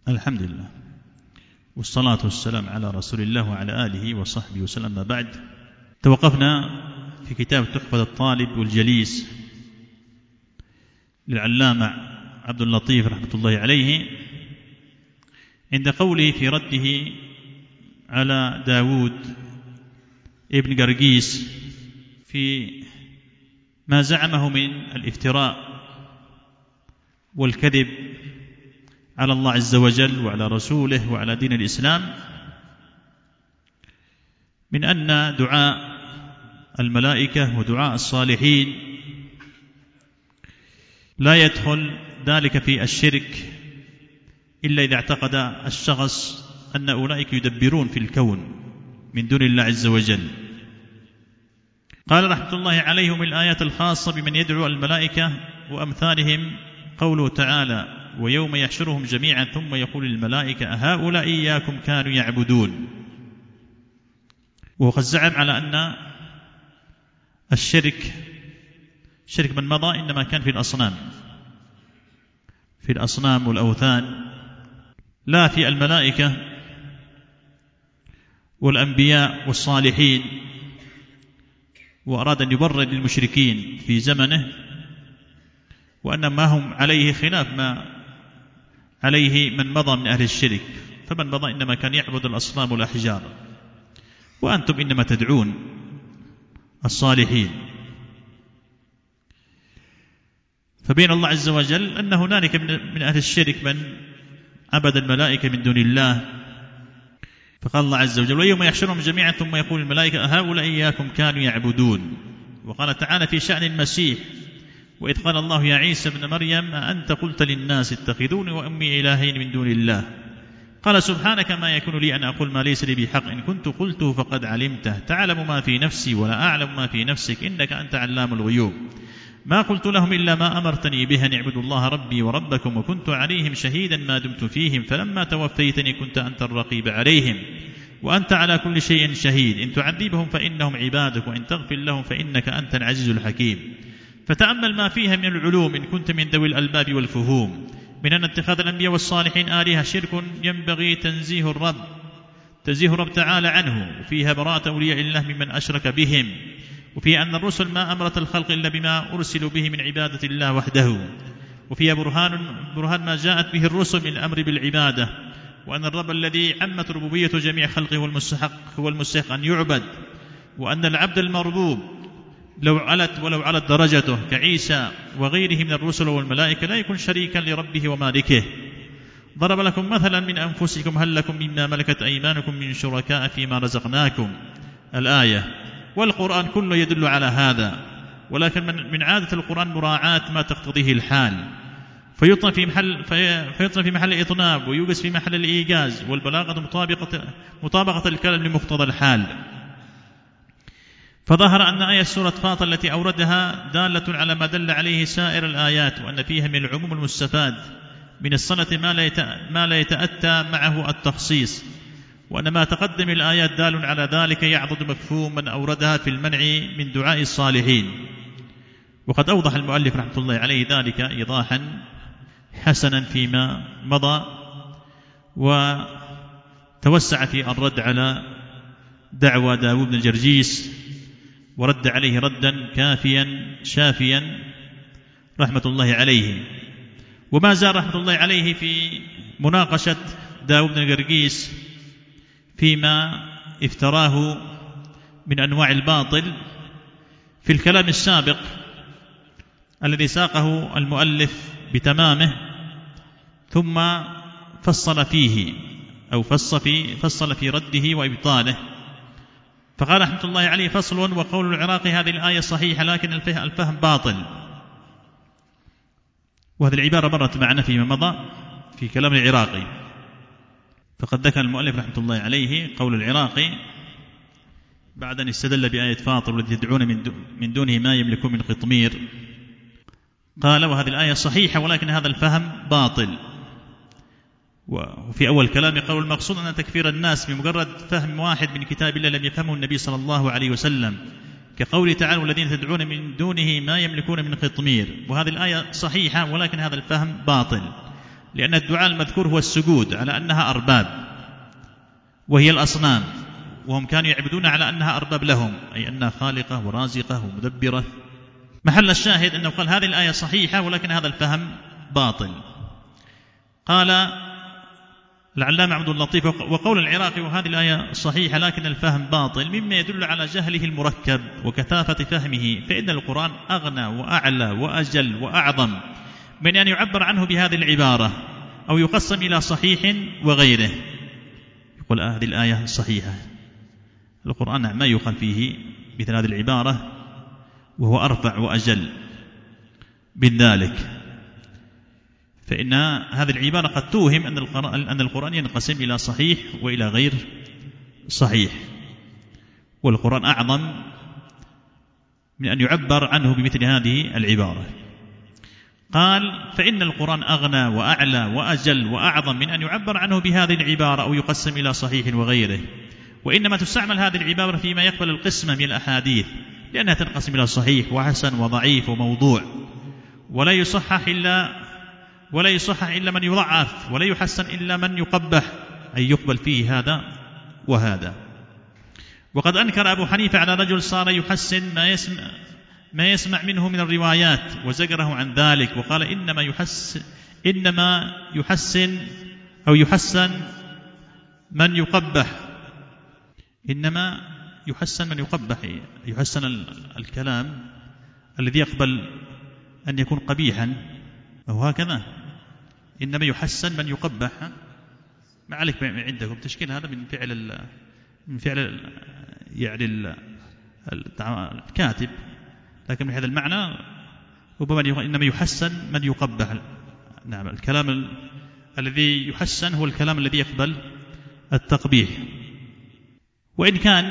الحمد لله والصلاة والسلام على رسول الله وعلى آله وصحبه وسلم. ما بعد، توقفنا في كتاب تحفة الطالب والجليس للعلامة عبد اللطيف رحمة الله عليه عند قوله في رده على داود ابن قرقيس في ما زعمه من الافتراء والكذب على الله عز وجل وعلى رسوله وعلى دين الإسلام، من أن دعاء الملائكة ودعاء الصالحين لا يدخل ذلك في الشرك إلا إذا اعتقد الشخص أن أولئك يدبرون في الكون من دون الله عز وجل. قال رحمة الله عليهم الآيات الخاصة بمن يدعو الملائكة وأمثالهم قوله تعالى: ويوم يحشرهم جميعا ثم يقول للملائكة أهؤلاء إياكم كانوا يعبدون. وقد زعم على أن الشرك شرك من مضى إنما كان في الأصنام والأوثان، لا في الملائكة والأنبياء والصالحين. وأراد أن يبرر للمشركين في زمنه وأن ما هم عليه خلاف ما عليه من مضى من أهل الشرك، فمن مضى إنما كان يعبد الأصنام والأحجار، وأنتم إنما تدعون الصالحين. فبين الله عز وجل أن هنالك من أهل الشرك من عبد الملائكة من دون الله. فقال الله عز وجل: ويوم يحشرهم جميعا ثم يقول الملائكة أهؤلاء إياكم كانوا يعبدون. وقال تعالى في شأن المسيح: وإذ قال الله يا عيسى ابن مريم أأنت قلت للناس اتخذوني وأمي إلهين من دون الله قال سبحانك ما يكون لي أن أقول ما ليس لي بحق إن كنت قلته فقد علمته تعلم ما في نفسي ولا أعلم ما في نفسك إنك أنت علام الغيوب ما قلت لهم إلا ما أمرتني به أن اعبدوا الله ربي وربكم وكنت عليهم شهيدا ما دمت فيهم فلما توفيتني كنت أنت الرقيب عليهم وأنت على كل شيء شهيد إن تعذبهم فإنهم عبادك وإن تغفر لهم فإنك أنت العزيز الحكيم. فتأمل ما فيها من العلوم إن كنت من ذوي الألباب والفهوم، من أن اتخاذ الأنبياء والصالحين آلهة شرك ينبغي تنزيه الرب تعالى عنه، وفيها براءة أولياء الله ممن أشرك بهم، وفيها أن الرسل ما أمرت الخلق إلا بما أرسلوا به من عبادة الله وحده، وفيها برهان ما جاءت به الرسل من الأمر بالعبادة، وأن الرب الذي عمت ربوبية جميع خلقه هو المستحق أن يعبد، وأن العبد المربوب لو علت درجته كعيسى وغيره من الرسل والملائكة لا يكون شريكا لربه ومالكه. ضرب لكم مثلا من أنفسكم هل لكم مما ملكت أيمانكم من شركاء فيما رزقناكم الآية. والقرآن كله يدل على هذا، ولكن من عادة القرآن مراعاة ما تقتضيه الحال، فيطلب في محل إطناب ويوجز في محل الإيجاز، والبلاغة مطابقة الكلام لمقتضى الحال. فظهر أن آية سورة فاطر التي أوردها دالة على ما دل عليه سائر الآيات، وأن فيها من العموم المستفاد من الصنة ما لا يتأتى معه التخصيص، وأن ما تقدم الآيات دال على ذلك يعضد مفهوم من أوردها في المنع من دعاء الصالحين. وقد أوضح المؤلف رحمة الله عليه ذلك إيضاحا حسنا فيما مضى، وتوسع في الرد على دعوى داود بن الجرجيس ورد عليه ردا كافيا شافيا رحمة الله عليه. وما زال رحمة الله عليه في مناقشة داود بن الجرجيس فيما افتراه من أنواع الباطل في الكلام السابق الذي ساقه المؤلف بتمامه، ثم فصل فيه أو فصل في رده وإبطاله. فقال رحمة الله عليه: فصل: وقول العراقي هذه الآية صحيحة لكن الفهم باطل. وهذه العبارة مرت معنا فيما مضى في كلام العراقي. فقد ذكر المؤلف رحمة الله عليه قول العراقي بعد أن استدل بآية فاطر والذي يدعون من دونه ما يملكون من قطمير، قال: وهذه الآية صحيحة ولكن هذا الفهم باطل. وفي أول كلام قول المقصود أن تكفير الناس بمجرد فهم واحد من كتاب الله لم يفهمه النبي صلى الله عليه وسلم، كقوله تعالى: والذين تدعون من دونه ما يملكون من قطمير. وهذه الآية صحيحة ولكن هذا الفهم باطل. لأن الدعاء المذكور هو السجود على أنها أرباب وهي الأصنام، وهم كانوا يعبدون على أنها أرباب لهم، أي أنها خالقة ورازقة ومدبرة. محل الشاهد أنه قال هذه الآية صحيحة ولكن هذا الفهم باطل. قال العلامة عبد اللطيف: وقول العراقي وهذه الآية صحيحة لكن الفهم باطل، مما يدل على جهله المركب وكثافة فهمه، فإن القرآن أغنى وأعلى وأجل وأعظم من أن يعبر عنه بهذه العبارة أو يقسم إلى صحيح وغيره. يقول هذه الآية صحيحة، القرآن ما يقال فيه مثل هذه العبارة وهو أرفع وأجل من ذلك، فإن هذه العبارة قد توهم أن القرآن ينقسم إلى صحيح وإلى غير صحيح، والقرآن أعظم من أن يعبر عنه بمثل هذه العبارة. قال: فإن القرآن أغنى وأعلى وأجل وأعظم من أن يعبر عنه بهذه العبارة أو يقسم إلى صحيح وغيره، وإنما تستعمل هذه العبارة فيما يقبل القسمة من الأحاديث، لأنها تنقسم إلى صحيح وحسن وضعيف وموضوع، ولا يصحح إلا من يضعف، ولا يحسن إلا من يقبح، أي يقبل فيه هذا وهذا. وقد أنكر أبو حنيفة على رجل صار يحسن ما يسمع منه من الروايات وزجره عن ذلك، وقال إنما يحسن أو يحسن من يقبح، إنما يحسن من يقبح، يحسن الكلام الذي يقبل أن يكون قبيحا، أو هكذا، إنما يحسن من يقبح. ما عليك عندكم تشكيل هذا من فعل يعني الكاتب، لكن من هذا المعنى ربما إنما يحسن من يقبح. نعم، الكلام الذي يحسن هو الكلام الذي يقبل التقبيح. وإن كان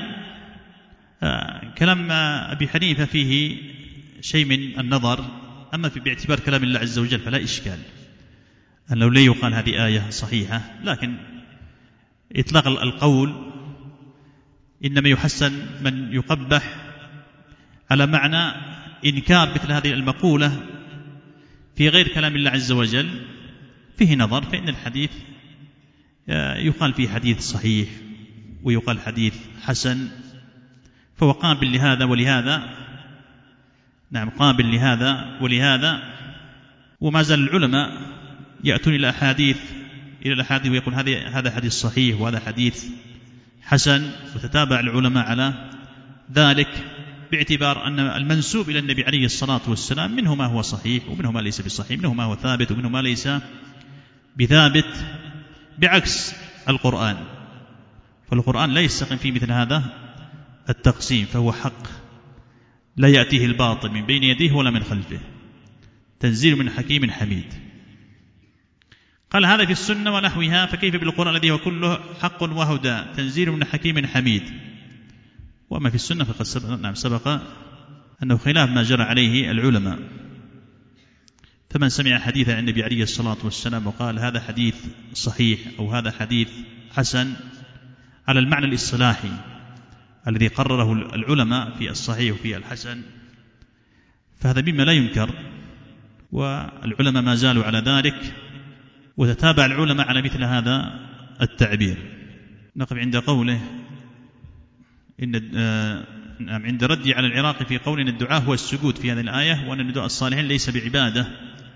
كلام أبي حنيفة فيه شيء من النظر، أما باعتبار كلام الله عز وجل فلا إشكال أنه لا يقال هذه آية صحيحة، لكن إطلاق القول إنما يحسن من يقبح على معنى إنكار مثل هذه المقولة في غير كلام الله عز وجل فيه نظر، فإن الحديث يقال فيه حديث صحيح ويقال حديث حسن، فهو قابل لهذا ولهذا. نعم، قابل لهذا ولهذا. وما زال العلماء يأتون إلى الأحاديث ويقول هذا حديث صحيح وهذا حديث حسن، وتتابع العلماء على ذلك باعتبار أن المنسوب إلى النبي عليه الصلاة والسلام منه ما هو صحيح ومنه ما ليس بصحيح، منه ما هو ثابت ومنه ما ليس بثابت، بعكس القرآن. فالقرآن لا يستقيم في مثل هذا التقسيم، فهو حق لا يأتيه الباطل من بين يديه ولا من خلفه، تنزيل من حكيم حميد. قال هذا في السنة ونحوها، فكيف بالقرآن الذي هو كله حق وهدى تنزيل من حكيم حميد. وأما في السنة فقد سبق أنه خلاف ما جرى عليه العلماء، فمن سمع حديثا عن النبي عليه الصلاة والسلام وقال هذا حديث صحيح أو هذا حديث حسن على المعنى الاصطلاحي الذي قرره العلماء في الصحيح وفي الحسن، فهذا مما لا ينكر، والعلماء ما زالوا على ذلك، وتتابع العلماء على مثل هذا التعبير. نقف عند قوله عند ردي على العراقي في قول إن الدعاء هو السجود في هذه الآية، وأن الدعاء الصالحين ليس بعبادة،